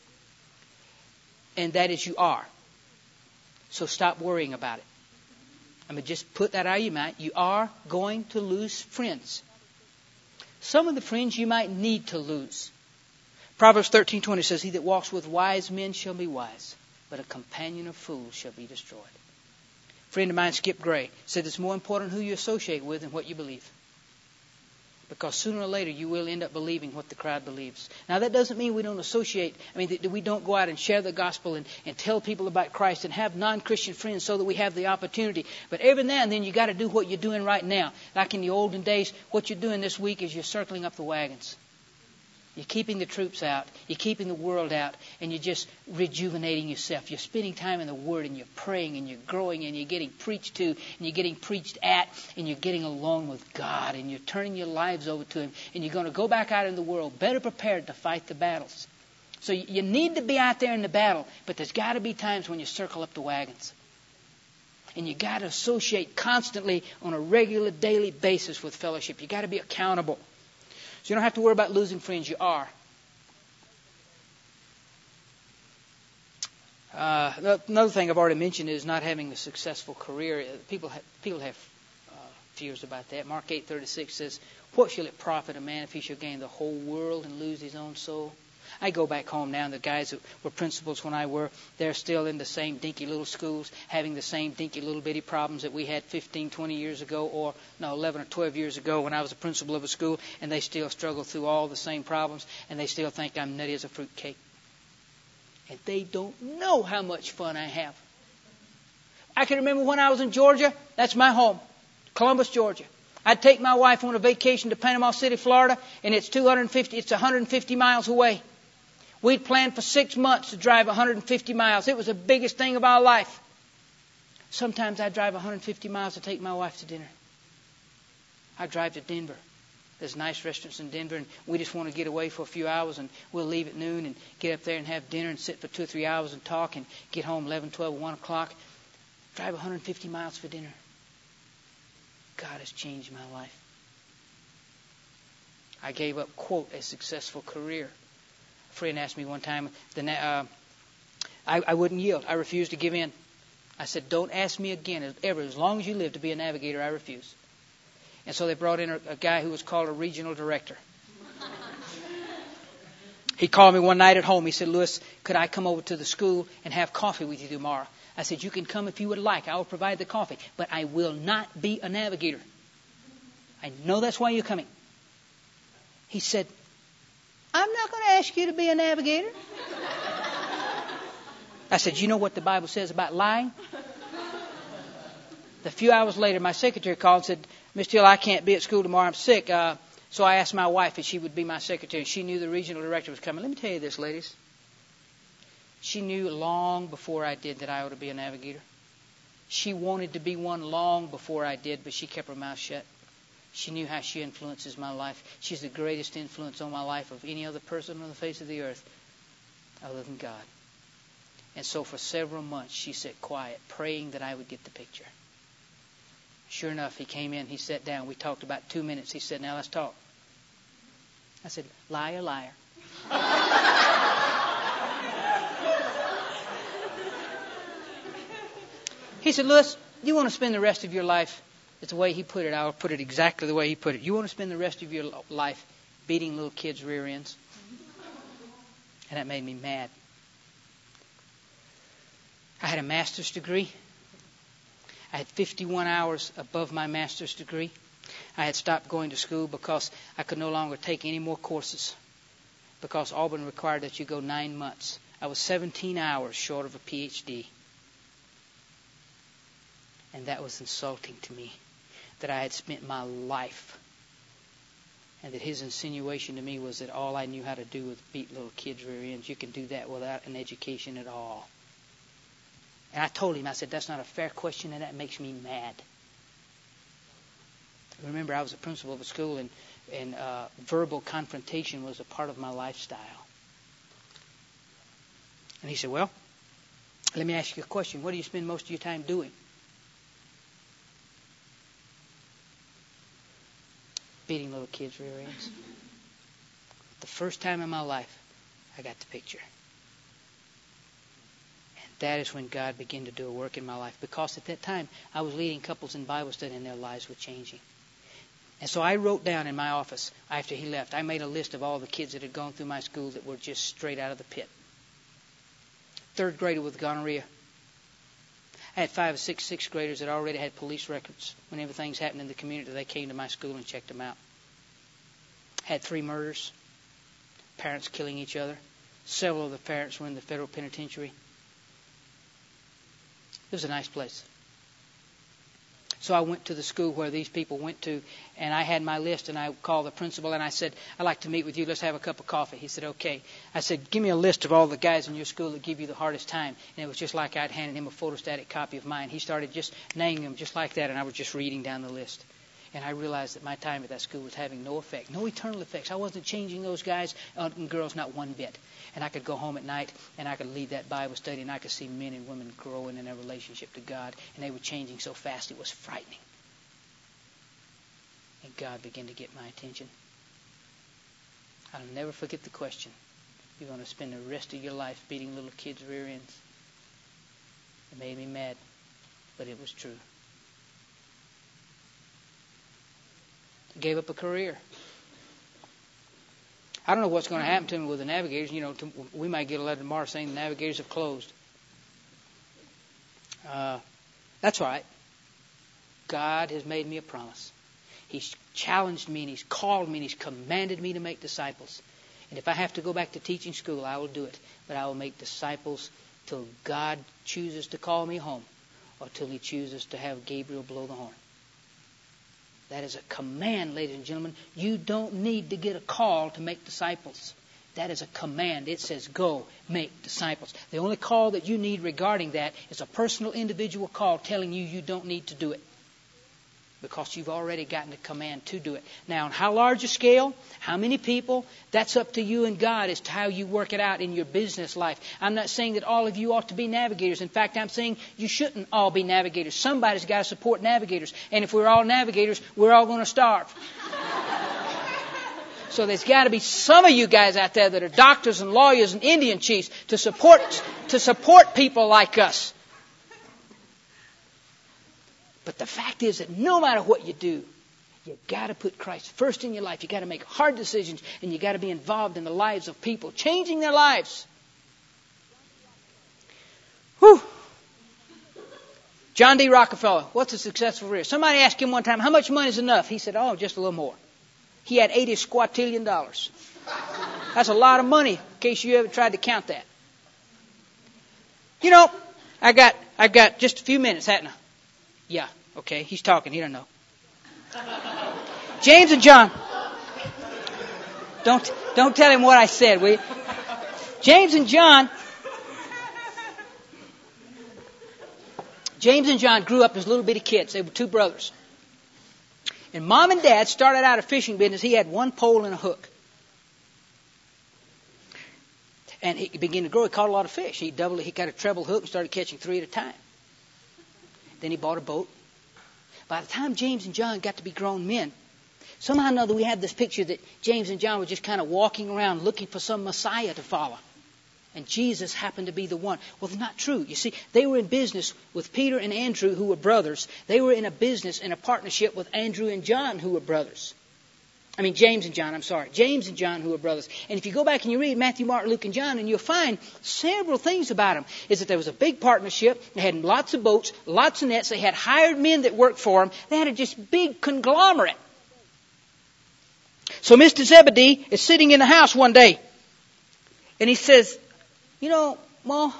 [SPEAKER 1] and that is you are. So stop worrying about it. I mean, just put that out of your mind. You are going to lose friends. Some of the friends you might need to lose. Proverbs 13:20 says, "He that walks with wise men shall be wise, but a companion of fools shall be destroyed." A friend of mine, Skip Gray, said it's more important who you associate with than what you believe. Because sooner or later you will end up believing what the crowd believes. Now that doesn't mean we don't associate, that we don't go out and share the gospel and tell people about Christ and have non-Christian friends so that we have the opportunity. But every now and then you got to do what you're doing right now. Like in the olden days, what you're doing this week is you're circling up the wagons. You're keeping the troops out. You're keeping the world out. And you're just rejuvenating yourself. You're spending time in the Word, and you're praying, and you're growing, and you're getting preached to, and you're getting preached at, and you're getting along with God, and you're turning your lives over to Him. And you're going to go back out in the world better prepared to fight the battles. So you need to be out there in the battle, but there's got to be times when you circle up the wagons. And you got to associate constantly on a regular, daily basis with fellowship. You got to be accountable. So you don't have to worry about losing friends. You are. Another thing I've already mentioned is not having a successful career. People have fears about that. Mark 8:36 says, "What shall it profit a man if he shall gain the whole world and lose his own soul?" I go back home now, and the guys that were principals when I were, they're still in the same dinky little schools, having the same dinky little bitty problems that we had 15, 20 years ago, 11 or 12 years ago when I was a principal of a school, and they still struggle through all the same problems, and they still think I'm nutty as a fruitcake. And they don't know how much fun I have. I can remember when I was in Georgia, that's my home, Columbus, Georgia. I'd take my wife on a vacation to Panama City, Florida, and it's 150 miles away. We'd planned for 6 months to drive 150 miles. It was the biggest thing of our life. Sometimes I'd drive 150 miles to take my wife to dinner. I'd drive to Denver. There's nice restaurants in Denver, and we just want to get away for a few hours, and we'll leave at noon and get up there and have dinner and sit for 2 or 3 hours and talk and get home 11, 12, 1 o'clock. Drive 150 miles for dinner. God has changed my life. I gave up, quote, a successful career. A friend asked me one time, I wouldn't yield. I refused to give in. I said, "Don't ask me again, ever, as long as you live, to be a navigator." I refuse. And so they brought in a guy who was called a regional director. He called me one night at home. He said, "Lewis, could I come over to the school and have coffee with you tomorrow?" I said, "You can come if you would like. I will provide the coffee, but I will not be a navigator. I know that's why you're coming." He said, "I'm not going to ask you to be a navigator." I said, "You know what the Bible says about lying?" A few hours later, my secretary called and said, "Mr. Hill, I can't be at school tomorrow. I'm sick." So I asked my wife if she would be my secretary. She knew the regional director was coming. Let me tell you this, ladies. She knew long before I did that I ought to be a navigator. She wanted to be one long before I did, but she kept her mouth shut. She knew how she influences my life. She's the greatest influence on my life of any other person on the face of the earth other than God. And so for several months she sat quiet, praying that I would get the picture. Sure enough, he came in, he sat down. We talked about 2 minutes. He said, "Now let's talk." I said, "Liar, liar." He said, "Louis, you want to spend the rest of your life," it's the way he put it, I'll put it exactly the way he put it. "You want to spend the rest of your life beating little kids' rear ends?" And that made me mad. I had a master's degree. I had 51 hours above my master's degree. I had stopped going to school because I could no longer take any more courses, because Auburn required that you go 9 months. I was 17 hours short of a PhD. And that was insulting to me, that I had spent my life, and that his insinuation to me was that all I knew how to do was beat little kids' rear ends. You can do that without an education at all. And I told him, I said, "That's not a fair question, and that makes me mad." Remember, I was a principal of a school, and verbal confrontation was a part of my lifestyle. And he said, "Well, let me ask you a question. What do you spend most of your time doing?" Beating little kids' rear ends. The first time in my life, I got the picture. And that is when God began to do a work in my life, because at that time, I was leading couples in Bible study and their lives were changing. And so I wrote down in my office, after he left, I made a list of all the kids that had gone through my school that were just straight out of the pit. 3rd grader with gonorrhea. I had 5 or 6 6th graders that already had police records. Whenever things happened in the community, they came to my school and checked them out. Had 3 murders, parents killing each other. Several of the parents were in the federal penitentiary. It was a nice place. So I went to the school where these people went to, and I had my list, and I called the principal, and I said, "I'd like to meet with you. Let's have a cup of coffee." He said, "Okay." I said, "Give me a list of all the guys in your school that give you the hardest time." And it was just like I'd handed him a photostatic copy of mine. He started just naming them just like that, and I was just reading down the list. And I realized that my time at that school was having no effect, no eternal effects. I wasn't changing those guys and girls not one bit. And I could go home at night, and I could lead that Bible study, and I could see men and women growing in their relationship to God, and they were changing so fast it was frightening. And God began to get my attention. I'll never forget the question. You're going to spend the rest of your life beating little kids' rear ends. It made me mad, but it was true. I gave up a career. I don't know what's going to happen to me with the Navigators. You know, we might get a letter tomorrow saying the Navigators have closed. That's all right. God has made me a promise. He's challenged me, and He's called me, and He's commanded me to make disciples. And if I have to go back to teaching school, I will do it. But I will make disciples till God chooses to call me home, or till He chooses to have Gabriel blow the horn. That is a command, ladies and gentlemen. You don't need to get a call to make disciples. That is a command. It says, go make disciples. The only call that you need regarding that is a personal, individual call telling you you don't need to do it, because you've already gotten a command to do it. Now, on how large a scale, how many people, that's up to you and God as to how you work it out in your business life. I'm not saying that all of you ought to be navigators. In fact, I'm saying you shouldn't all be navigators. Somebody's got to support navigators. And if we're all navigators, we're all going to starve. So there's got to be some of you guys out there that are doctors and lawyers and Indian chiefs to support people like us. But the fact is that no matter what you do, you've got to put Christ first in your life. You've got to make hard decisions, and you've got to be involved in the lives of people, changing their lives. Whew. John D. Rockefeller, what's a successful career? Somebody asked him one time, how much money is enough? He said, just a little more. He had $80 squatillion. That's a lot of money, in case you ever tried to count that. You know, I've got just a few minutes, haven't I? Yeah, okay, he's talking, he doesn't know. James and John. Don't tell him what I said, will you? James and John James and John grew up as little bitty kids. They were two brothers. And Mom and Dad started out a fishing business. He had one pole and a hook. And he began to grow. He caught a lot of fish. He got a treble hook and started catching 3 at a time. Then he bought a boat. By the time James and John got to be grown men, somehow or another we have this picture that James and John were just kind of walking around looking for some Messiah to follow. And Jesus happened to be the one. Well, it's not true. You see, they were in business with Peter and Andrew, who were brothers. They were in a business, in a partnership with Andrew and John, who were brothers. James and John, James and John, who were brothers. And if you go back and you read Matthew, Mark, Luke, and John, and you'll find several things about them. Is that there was a big partnership. They had lots of boats, lots of nets. They had hired men that worked for them. They had a just big conglomerate. So Mr. Zebedee is sitting in the house one day. And he says, Ma,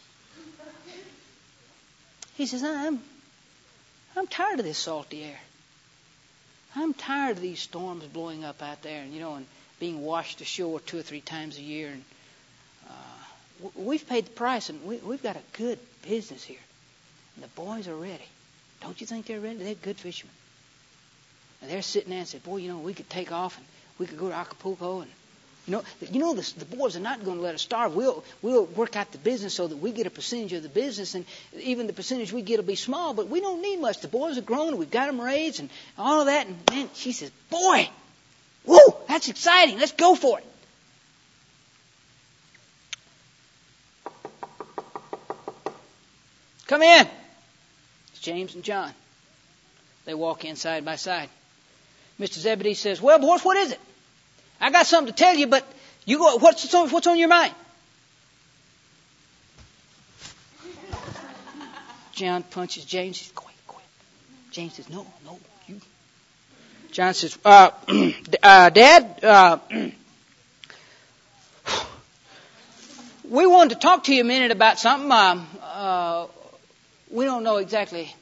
[SPEAKER 1] he says, I'm tired of this salty air. I'm tired of these storms blowing up out there and being washed ashore 2 or 3 times a year. And we've paid the price, and we've got a good business here. And the boys are ready. Don't you think they're ready? They're good fishermen. And they're sitting there and said, boy, we could take off and we could go to Acapulco and the boys are not going to let us starve. We'll work out the business so that we get a percentage of the business, and even the percentage we get will be small, but we don't need much. The boys are grown, and we've got them raised, and all of that. And man, she says, boy, whoa, that's exciting. Let's go for it. Come in. It's James and John. They walk in side by side. Mr. Zebedee says, well, boys, what is it? I got something to tell you, but you go. What's on your mind? John punches James. He says, go ahead. James says, no, you. John says, Dad, we wanted to talk to you a minute about something. We don't know exactly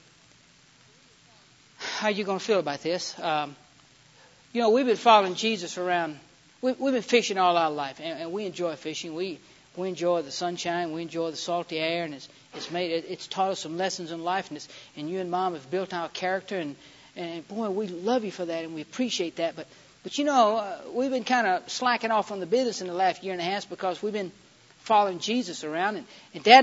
[SPEAKER 1] how you're going to feel about this. We've been following Jesus around. We've been fishing all our life, and we enjoy fishing. We enjoy the sunshine. We enjoy the salty air, and it's taught us some lessons in life. And you and Mom have built our character, and boy, we love you for that, and we appreciate that. But we've been kind of slacking off on the business in the last year and a half because we've been following Jesus around. And Dad,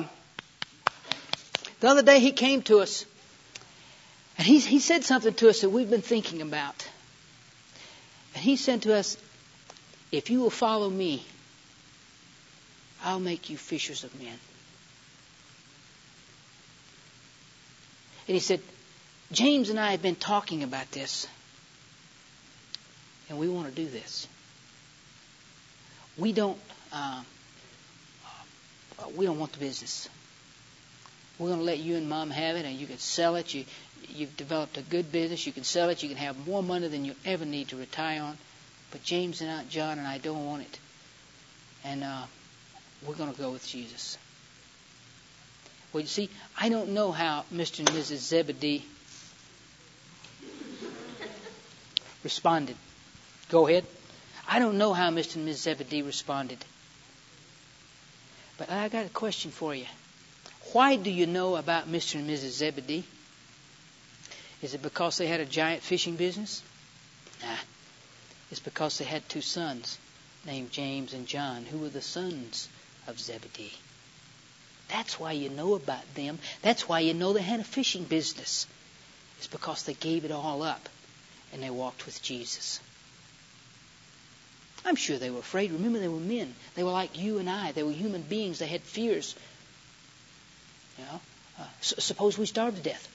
[SPEAKER 1] the other day he came to us, and he said something to us that we've been thinking about. And he said to us, if you will follow me, I'll make you fishers of men. And he said, James and I have been talking about this, and we want to do this. We don't want the business. We're going to let you and Mom have it, and you can sell it. You've developed a good business. You can sell it. You can have more money than you ever need to retire on. But James and Aunt John and I don't want it. And we're going to go with Jesus. Well, you see, I don't know how Mr. and Mrs. Zebedee responded. Go ahead. I don't know how Mr. and Mrs. Zebedee responded. But I got a question for you. Why do you know about Mr. and Mrs. Zebedee? Is it because they had a giant fishing business? Nah. It's because they had 2 sons named James and John, who were the sons of Zebedee. That's why you know about them. That's why you know they had a fishing business. It's because they gave it all up and they walked with Jesus. I'm sure they were afraid. Remember, they were men. They were like you and I. They were human beings. They had fears. Suppose we starve to death.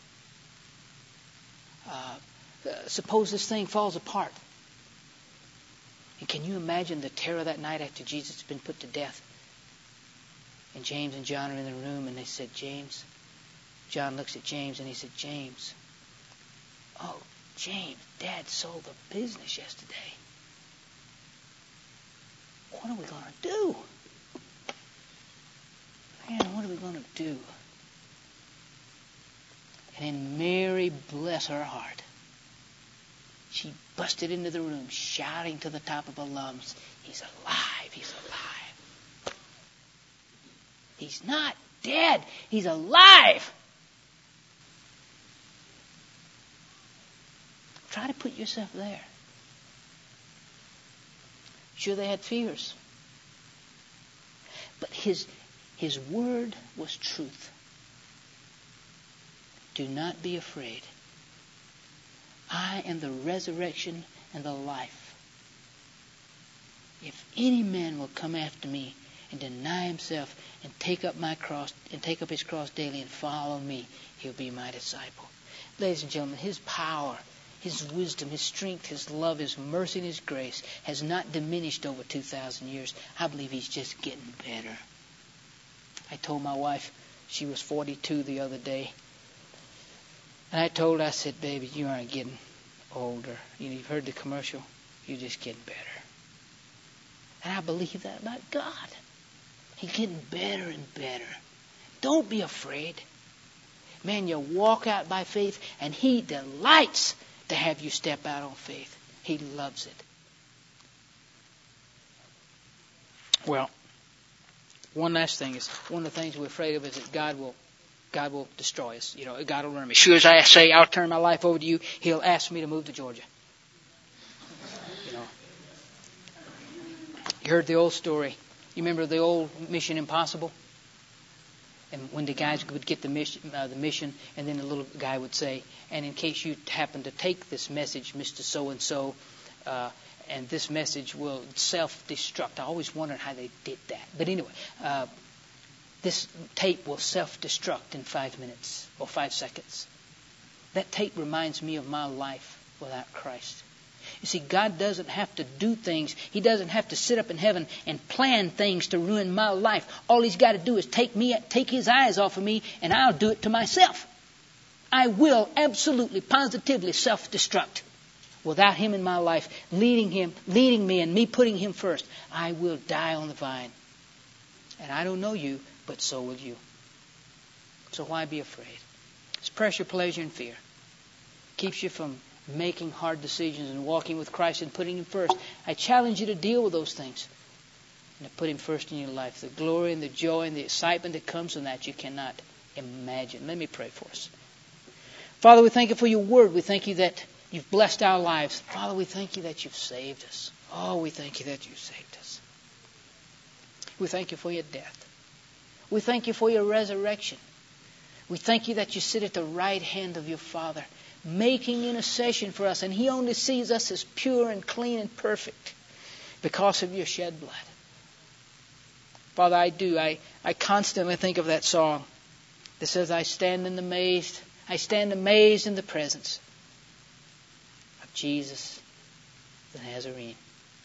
[SPEAKER 1] Suppose this thing falls apart. And can you imagine the terror that night after Jesus had been put to death? And James and John are in the room, and they said, James. John looks at James, and he said, James. Oh, James, Dad sold the business yesterday. What are we going to do? Man, what are we going to do? And then Mary, bless her heart, she busted into the room shouting to the top of her lungs, he's alive, he's alive. He's not dead, he's alive. Try to put yourself there. Sure, they had fears. But his word was truth. Do not be afraid. I am the resurrection and the life. If any man will come after me and deny himself and take up my cross and take up his cross daily and follow me, he'll be my disciple. Ladies and gentlemen, his power, his wisdom, his strength, his love, his mercy, and his grace has not diminished over 2,000 years. I believe he's just getting better. I told my wife, she was 42 the other day, and I told her, I said, baby, you aren't getting older. You've heard the commercial. You're just getting better. And I believe that about God. He's getting better and better. Don't be afraid. Man, you walk out by faith, and he delights to have you step out on faith. He loves it. Well, one last thing is, one of the things we're afraid of is that God will destroy us. God will ruin me. As sure as I say, I'll turn my life over to you, he'll ask me to move to Georgia. You heard the old story. You remember the old Mission Impossible? And when the guys would get the mission, and then the little guy would say, and in case you happen to take this message, Mr. So-and-so, and this message will self-destruct. I always wondered how they did that. But anyway, this tape will self-destruct in 5 minutes or 5 seconds. That tape reminds me of my life without Christ. You see, God doesn't have to do things. He doesn't have to sit up in heaven and plan things to ruin my life. All he's got to do is take his eyes off of me, and I'll do it to myself. I will absolutely, positively self-destruct. Without him in my life, leading me, and me putting him first, I will die on the vine. And I don't know you, but so will you. So why be afraid? It's pressure, pleasure, and fear. Keeps you from making hard decisions and walking with Christ and putting him first. I challenge you to deal with those things and to put him first in your life. The glory and the joy and the excitement that comes from that you cannot imagine. Let me pray for us. Father, we thank you for your word. We thank you that you've blessed our lives. Father, we thank you that you've saved us. Oh, we thank you that you've saved us. We thank you for your death. We thank you for your resurrection. We thank you that you sit at the right hand of your Father, making intercession for us, and he only sees us as pure and clean and perfect because of your shed blood. Father, I constantly think of that song that says, I stand amazed in the presence of Jesus the Nazarene.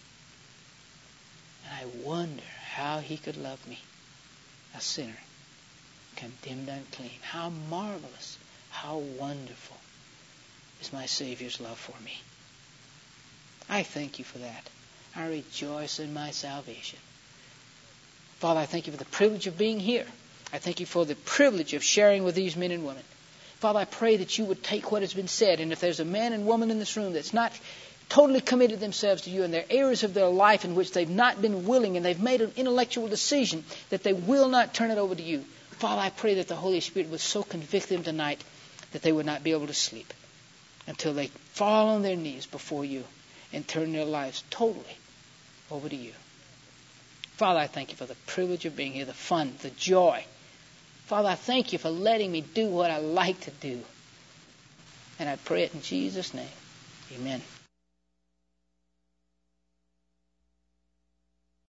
[SPEAKER 1] And I wonder how he could love me, a sinner, condemned unclean. How marvelous, how wonderful is my Savior's love for me. I thank you for that. I rejoice in my salvation. Father, I thank you for the privilege of being here. I thank you for the privilege of sharing with these men and women. Father, I pray that you would take what has been said, and if there's a man and woman in this room that's not totally committed themselves to you in their areas of their life in which they've not been willing and they've made an intellectual decision that they will not turn it over to you, Father, I pray that the Holy Spirit would so convict them tonight that they would not be able to sleep until they fall on their knees before you and turn their lives totally over to you. Father, I thank you for the privilege of being here, the fun, the joy. Father, I thank you for letting me do what I like to do. And I pray it in Jesus' name. Amen.